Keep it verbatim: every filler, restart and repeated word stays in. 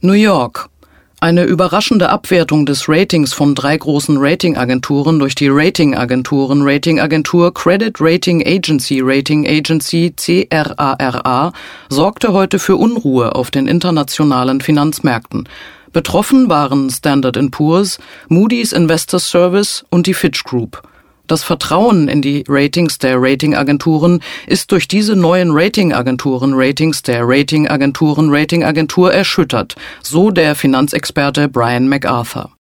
New York. Eine überraschende Abwertung des Ratings von drei großen Ratingagenturen durch die Ratingagenturen Ratingagentur Credit Rating Agency Rating Agency C R A R A sorgte heute für Unruhe auf den internationalen Finanzmärkten. Betroffen waren Standard and Poor's, Moody's Investors Service und die Fitch Group. Das Vertrauen in die Ratings der Ratingagenturen ist durch diese neuen Ratingagenturen Ratings der Ratingagenturen Ratingagentur erschüttert, so der Finanzexperte Brian MacArthur.